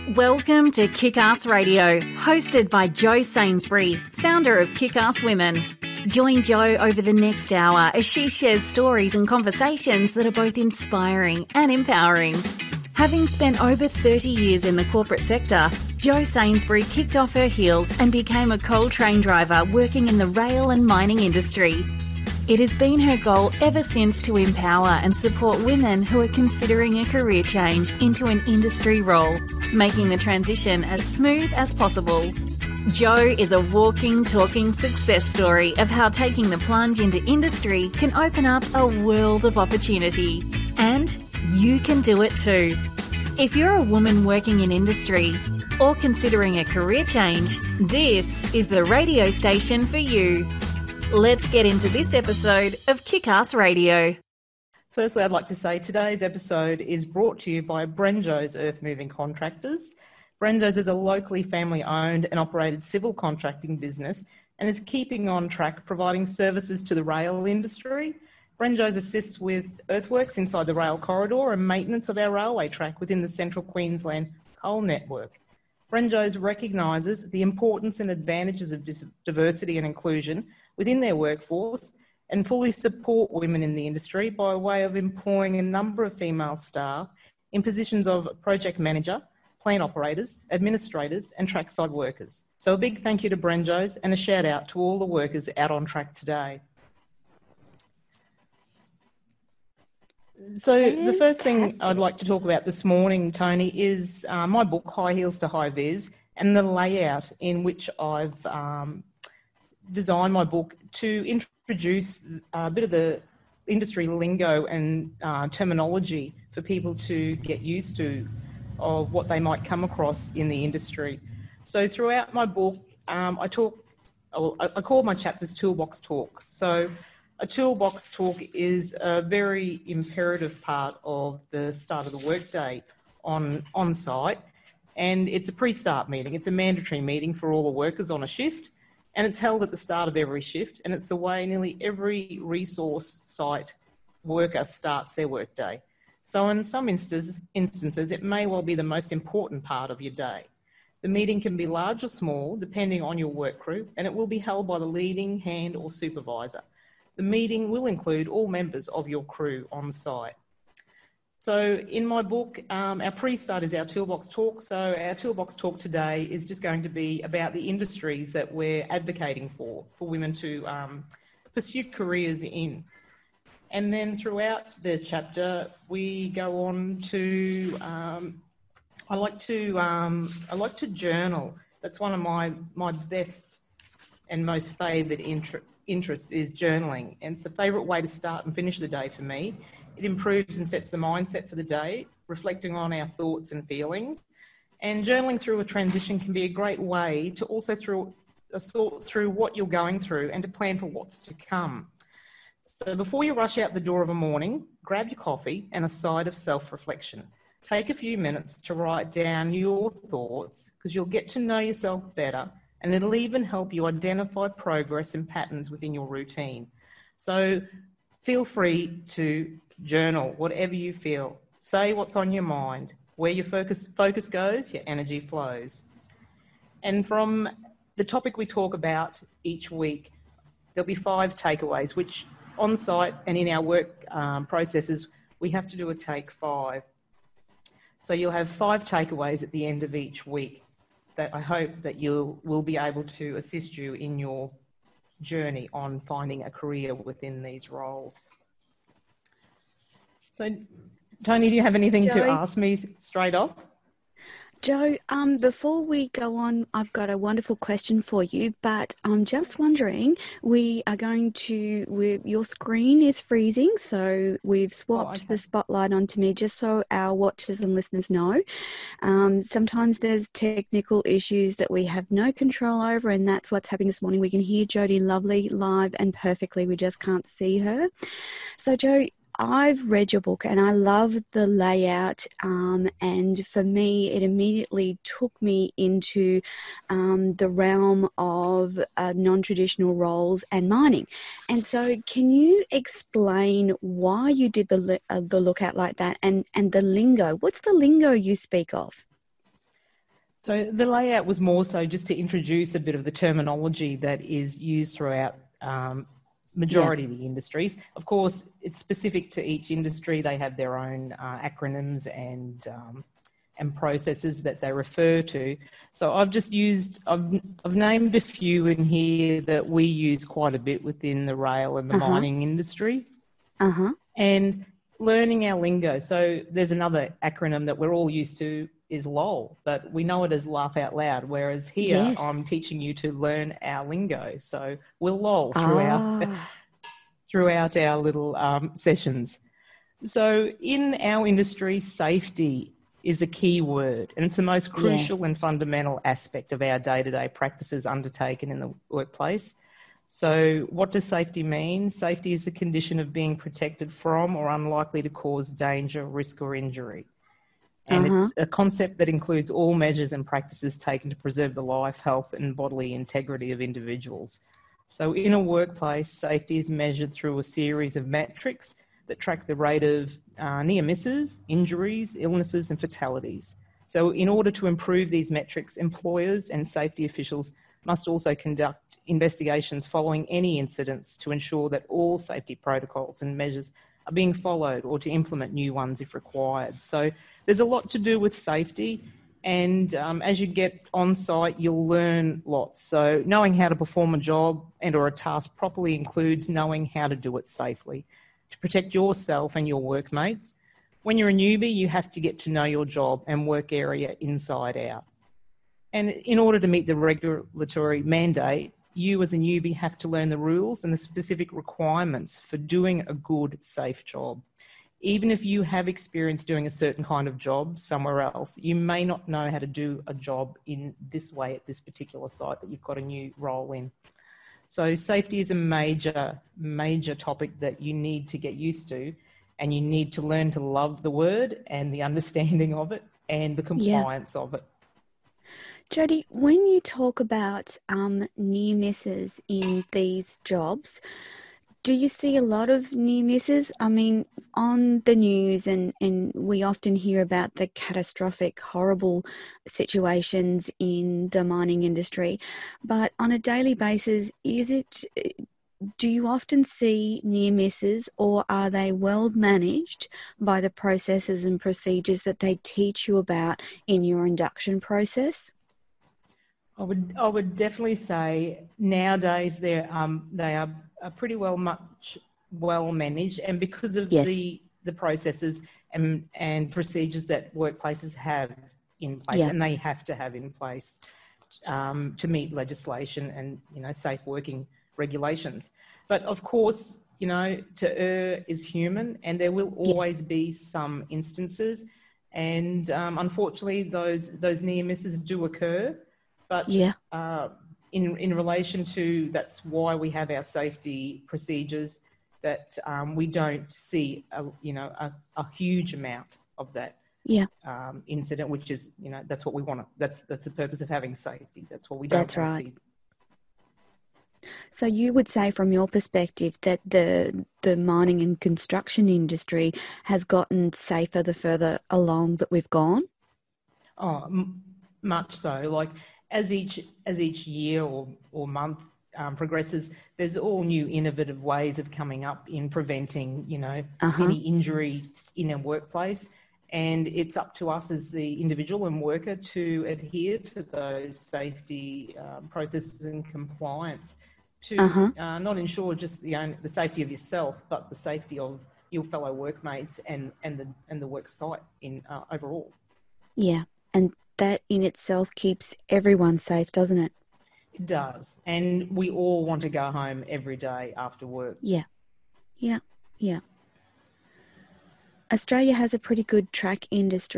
Welcome to Kick-Ass Radio, hosted by Jo Sainsbury, founder of Kick-Ass Women. Join Jo over the next hour as she shares stories and conversations that are both inspiring and empowering. Having spent over 30 years in the corporate sector, Jo Sainsbury kicked off her heels and became a coal train driver working in the rail and mining industry. It has been her goal ever since to empower and support women who are considering a career change into an industry role, making the transition as smooth as possible. Jo is a walking, talking success story of how taking the plunge into industry can open up a world of opportunity. And you can do it too. If you're a woman working in industry or considering a career change, this is the radio station for you. Let's get into this episode of Kick-Ass Radio. Firstly, I'd like to say today's episode is brought to you by Brenjo's Earth Moving Contractors. Brenjo's is a locally family-owned and operated civil contracting business and is keeping on track providing services to the rail industry. Brenjo's assists with earthworks inside the rail corridor and maintenance of our railway track within the Central Queensland coal network. Brenjo's recognises the importance and advantages of diversity and inclusion within their workforce and fully support women in the industry by way of employing a number of female staff in positions of project manager, plant operators, administrators and trackside workers. So a big thank you to Brenjo's and a shout out to all the workers out on track today. So the first thing I'd like to talk about this morning, Tony, is my book, High Heels to High Vis, and the layout in which I've designed my book to introduce a bit of the industry lingo and terminology for people to get used to of what they might come across in the industry. So throughout my book, I call my chapters Toolbox Talks. So a toolbox talk is a very imperative part of the start of the workday on site, and it's a pre-start meeting. It's a mandatory meeting for all the workers on a shift, and it's held at the start of every shift, and it's the way nearly every resource site worker starts their workday. So in some instances, it may well be the most important part of your day. The meeting can be large or small, depending on your work crew, and it will be held by the leading hand or supervisor. The meeting will include all members of your crew on site. So in my book, our pre-start is our Toolbox Talk. So our Toolbox Talk today is just going to be about the industries that we're advocating for women to pursue careers in. And then throughout the chapter, we go on to, I like to journal. That's one of my best and most favoured interest is journaling, and it's the favourite way to start and finish the day for me. It improves and sets the mindset for the day, reflecting on our thoughts and feelings. And journaling through a transition can be a great way to also sort through what you're going through and to plan for what's to come. So before you rush out the door of a morning, grab your coffee and a side of self-reflection. Take a few minutes to write down your thoughts because you'll get to know yourself better, and it'll even help you identify progress and patterns within your routine. So feel free to journal whatever you feel. Say what's on your mind. Where your focus goes, your energy flows. And from the topic we talk about each week, there'll be 5 takeaways, which on site and in our work processes, we have to do a take 5. So you'll have 5 takeaways at the end of each week that I hope that will be able to assist you in your journey on finding a career within these roles. So, Tony, do you have anything to ask me straight off? Jo, before we go on, I've got a wonderful question for you, but I'm just wondering, your screen is freezing, so we've swapped the spotlight onto me just so our watchers and listeners know. Sometimes there's technical issues that we have no control over, and that's what's happening this morning. We can hear Jodie lovely, live and perfectly. We just can't see her. So, Jo, I've read your book and I love the layout, and for me it immediately took me into the realm of non-traditional roles and mining. And so can you explain why you did the lookout like that and the lingo? What's the lingo you speak of? So the layout was more so just to introduce a bit of the terminology that is used throughout majority of the industries. Of course, it's specific to each industry. They have their own acronyms and processes that they refer to. So I've just used, I've named a few in here that we use quite a bit within the rail and the mining industry. And learning our lingo. So there's another acronym that we're all used to is LOL, but we know it as laugh out loud, whereas here I'm teaching you to learn our lingo. So we'll LOL throughout our little sessions. So in our industry, safety is a key word, and it's the most crucial and fundamental aspect of our day-to-day practices undertaken in the workplace. So what does safety mean? Safety is the condition of being protected from or unlikely to cause danger, risk or injury. And it's a concept that includes all measures and practices taken to preserve the life, health and bodily integrity of individuals. So in a workplace, safety is measured through a series of metrics that track the rate of near misses, injuries, illnesses and fatalities. So in order to improve these metrics, employers and safety officials must also conduct investigations following any incidents to ensure that all safety protocols and measures are being followed, or to implement new ones if required. So there's a lot to do with safety, and as you get on site, you'll learn lots. So knowing how to perform a job and or a task properly includes knowing how to do it safely to protect yourself and your workmates. When you're a newbie, you have to get to know your job and work area inside out. And in order to meet the regulatory mandate, you as a newbie have to learn the rules and the specific requirements for doing a good, safe job. Even if you have experience doing a certain kind of job somewhere else, you may not know how to do a job in this way at this particular site that you've got a new role in. So safety is a major, major topic that you need to get used to, and you need to learn to love the word and the understanding of it and the compliance of it. Jodie, when you talk about near misses in these jobs, do you see a lot of near misses? I mean, on the news and we often hear about the catastrophic, horrible situations in the mining industry, but on a daily basis, do you often see near misses, or are they well managed by the processes and procedures that they teach you about in your induction process? I would definitely say nowadays they are pretty well managed, and because of the processes and procedures that workplaces have in place, and they have to have in place to meet legislation and safe working regulations. But of course, to err is human, and there will always be some instances, and unfortunately those near misses do occur. But in relation to, that's why we have our safety procedures, that we don't see a huge amount of that incident, which is that's what we want to, that's the purpose of having safety. That's what we don't want to see. So you would say, from your perspective, that the mining and construction industry has gotten safer the further along that we've gone? Oh, much so. Like as each year or month progresses, there's all new innovative ways of coming up in preventing, any injury in a workplace. And it's up to us as the individual and worker to adhere to those safety processes and compliance to not ensure just the safety of yourself, but the safety of your fellow workmates and the work site in overall. Yeah, and that in itself keeps everyone safe, doesn't it? It does, and we all want to go home every day after work. Yeah. Australia has a pretty good track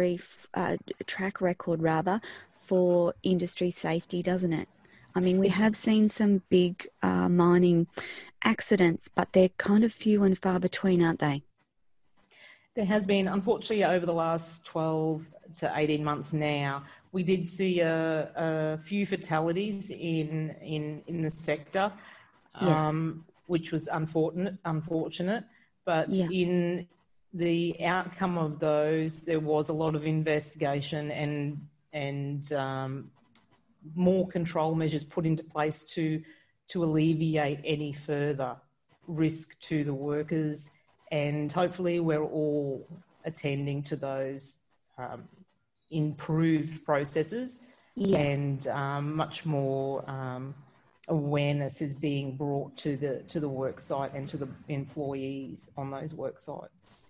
record for industry safety, doesn't it? I mean, we have seen some big mining accidents, but they're kind of few and far between, aren't they? There has been, unfortunately, over the last 12 to 18 months now, we did see a few fatalities in the sector, which was unfortunate. But in the outcome of those, there was a lot of investigation and more control measures put into place to alleviate any further risk to the workers. And hopefully we're all attending to those improved processes, and much more awareness is being brought to the work site and to the employees on those work sites.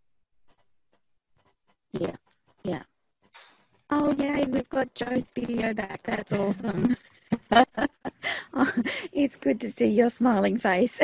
Yeah. Oh, yay, we've got Jo's video back. That's awesome. Oh, it's good to see your smiling face.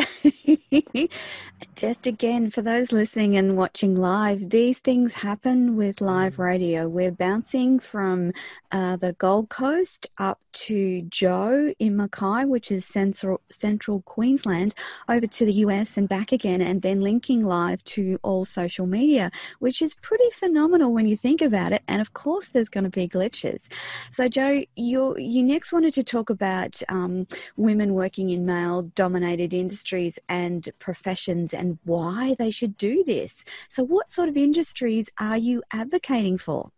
Just again, for those listening and watching live, these things happen with live radio. We're bouncing from the Gold Coast up to Jo in Mackay, which is central Queensland, over to the US and back again, and then linking live to all social media, which is pretty phenomenal when you think about it. And of course, there's going to be glitches. So, Jo, you next wanted to talk about women working in male-dominated industries and professions and why they should do this. So what sort of industries are you advocating for?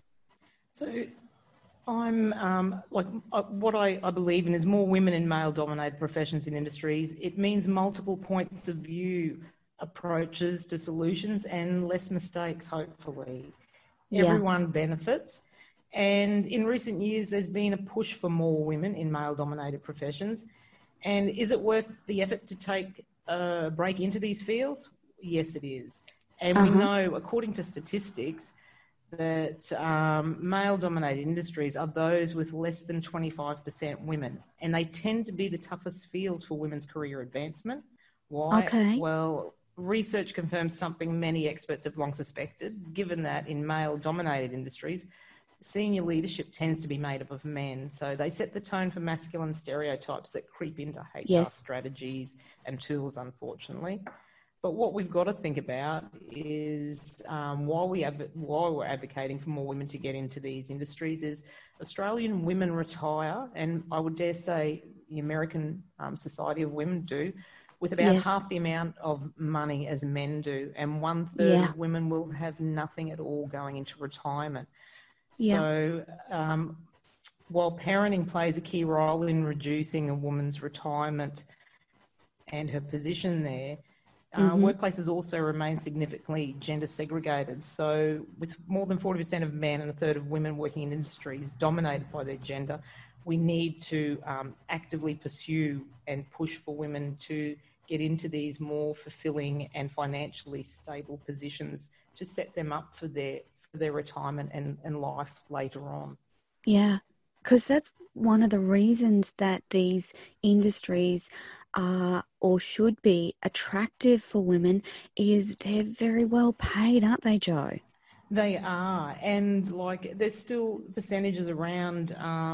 So I'm what I believe in is more women in male-dominated professions and industries. It means multiple points of view approaches to solutions and less mistakes, hopefully. Yeah. Everyone benefits. And in recent years, there's been a push for more women in male-dominated professions. And is it worth the effort to take a break into these fields? Yes, it is. And we know, according to statistics, that male-dominated industries are those with less than 25% women. And they tend to be the toughest fields for women's career advancement. Why? Okay. Well, research confirms something many experts have long suspected, given that in male-dominated industries, senior leadership tends to be made up of men. So they set the tone for masculine stereotypes that creep into HR strategies and tools, unfortunately. But what we've got to think about is while we're advocating for more women to get into these industries is Australian women retire, and I would dare say the American Society of Women do, with about half the amount of money as men do, and 1/3 of women will have nothing at all going into retirement. So while parenting plays a key role in reducing a woman's retirement and her position there, workplaces also remain significantly gender segregated. So with more than 40% of men and 1/3 of women working in industries dominated by their gender, we need to actively pursue and push for women to get into these more fulfilling and financially stable positions to set them up for their retirement and life later on. Yeah, because that's one of the reasons that these industries are or should be attractive for women is they're very well paid, aren't they, Jo? They are, and there's still percentages around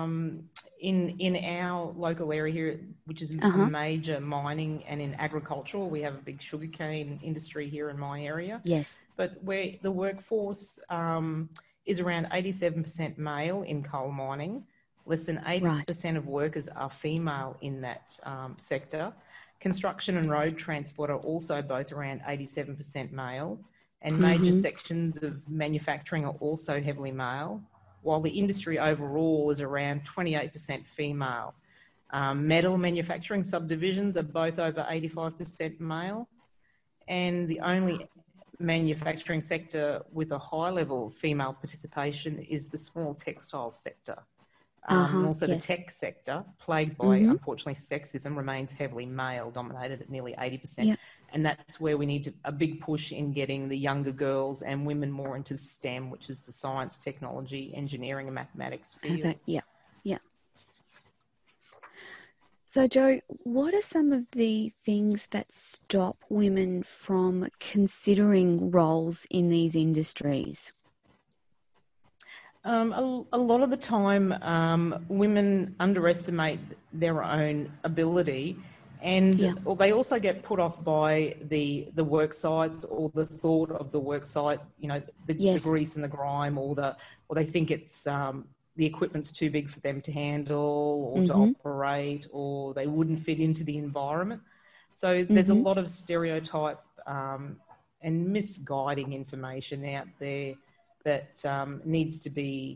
in our local area here, which is major mining and in agricultural. We have a big sugarcane industry here in my area. Yes. But where the workforce is around 87% male in coal mining, less than 8% of workers are female in that sector. Construction and road transport are also both around 87% male, and major sections of manufacturing are also heavily male, while the industry overall is around 28% female. Metal manufacturing subdivisions are both over 85% male, and the only manufacturing sector with a high level of female participation is the small textile sector. And also the tech sector, plagued by, unfortunately, sexism, remains heavily male dominated at nearly 80%. Yep. And that's where we need a big push in getting the younger girls and women more into STEM, which is the science, technology, engineering and mathematics fields. Yeah. So, Jo, what are some of the things that stop women from considering roles in these industries? A lot of the time, women underestimate their own ability, and they also get put off by the work sites or the thought of the work site. You know, the grease and the grime, or they think it's the equipment's too big for them to handle or to operate, or they wouldn't fit into the environment. So there's a lot of stereotype and misguiding information out there that needs to be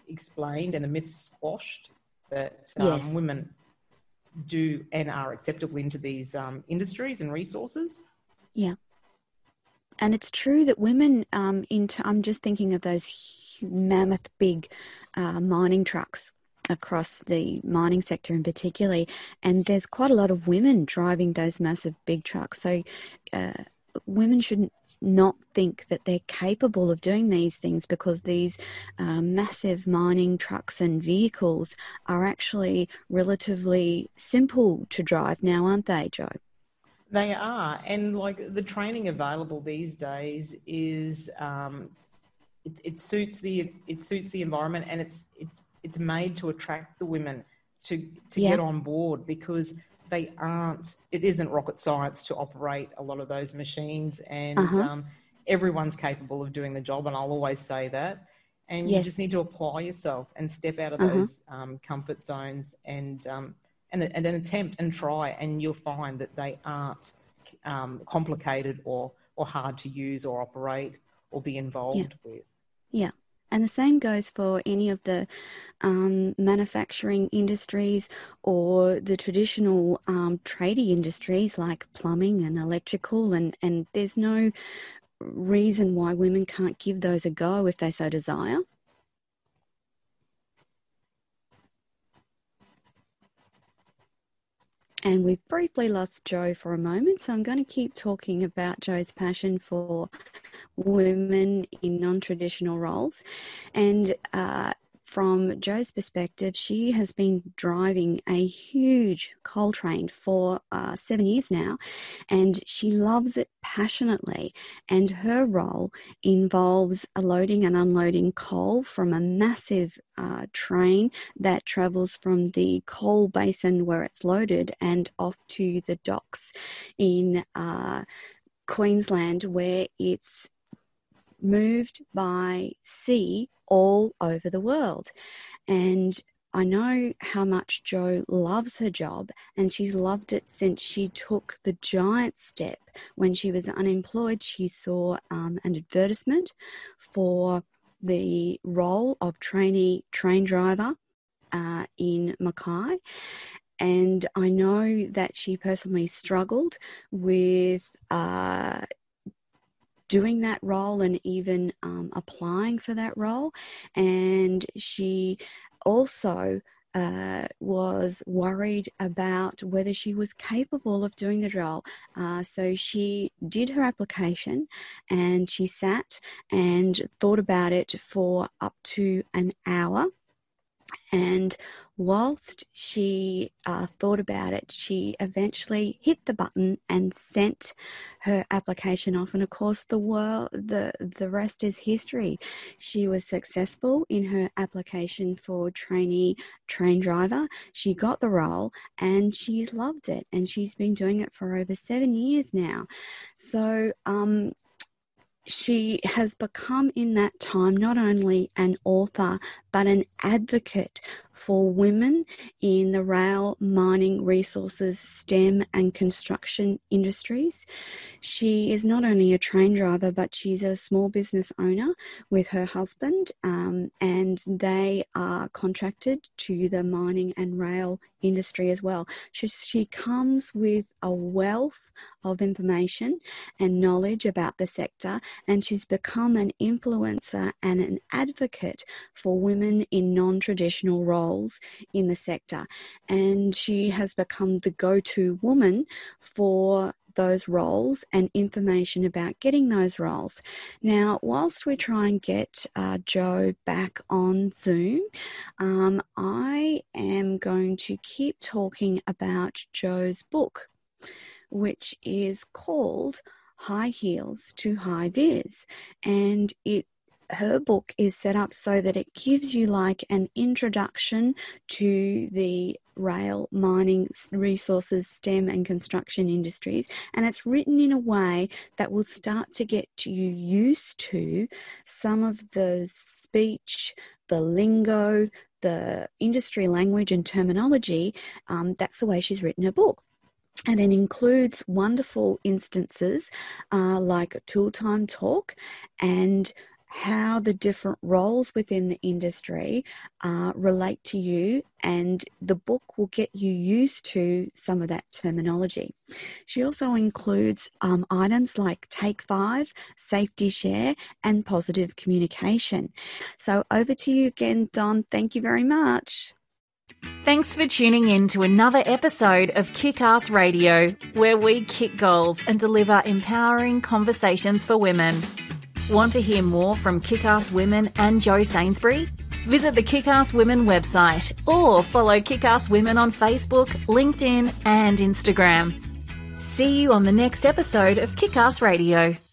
explained and the myths squashed that Yes. women do and are acceptable into these industries and resources. Yeah. And it's true that women, I'm just thinking of those mammoth big mining trucks across the mining sector in particular, and there's quite a lot of women driving those massive big trucks. So women shouldn't not think that they're capable of doing these things, because these massive mining trucks and vehicles are actually relatively simple to drive now, aren't they, Jo? They are, and like the training available these days is it suits the environment, and it's made to attract the women to get on board, because it isn't rocket science to operate a lot of those machines, and everyone's capable of doing the job, and I'll always say that. And you just need to apply yourself and step out of those comfort zones and then attempt and try, and you'll find that they aren't complicated or hard to use or operate or be involved with. Yeah. And the same goes for any of the manufacturing industries or the traditional tradie industries like plumbing and electrical, and there's no reason why women can't give those a go if they so desire. And we've briefly lost Jo for a moment, so I'm going to keep talking about Jo's passion for women in non-traditional roles. And from Jo's perspective, she has been driving a huge coal train for 7 years now, and she loves it passionately. And her role involves loading and unloading coal from a massive train that travels from the coal basin where it's loaded and off to the docks in Queensland, where it's moved by sea all over the world. And I know how much Jo loves her job, and she's loved it since she took the giant step. When she was unemployed, she saw an advertisement for the role of trainee train driver in Mackay. And I know that she personally struggled with doing that role and even applying for that role. And she also was worried about whether she was capable of doing the role. So she did her application, and she sat and thought about it for up to an hour. And whilst she thought about it, she eventually hit the button and sent her application off. And of course, the rest is history. She was successful in her application for trainee train driver. She got the role, and she's loved it. And she's been doing it for over 7 years now. So, she has become in that time not only an author, but an advocate for women in the rail, mining, resources, STEM and construction industries. She is not only a train driver, but she's a small business owner with her husband, and they are contracted to the mining and rail industry as well. She comes with a wealth of information and knowledge about the sector, and she's become an influencer and an advocate for women in non-traditional roles in the sector. And she has become the go-to woman for those roles and information about getting those roles. Now, whilst we try and get Jo back on Zoom, I am going to keep talking about Jo's book, which is called High Heels to High Vis. And her book is set up so that it gives you like an introduction to the rail, mining, resources, STEM and construction industries. And it's written in a way that will start to get you used to some of the speech, the lingo, the industry language and terminology. That's the way she's written her book. And it includes wonderful instances like Tool Time Talk and how the different roles within the industry relate to you, and the book will get you used to some of that terminology. She also includes items like Take 5, Safety Share, and Positive Communication. So over to you again, Don. Thank you very much. Thanks for tuning in to another episode of Kick-Ass Radio, where we kick goals and deliver empowering conversations for women. Want to hear more from Kick-Ass Women and Jo Sainsbury? Visit the Kick-Ass Women website or follow Kick-Ass Women on Facebook, LinkedIn and Instagram. See you on the next episode of Kick-Ass Radio.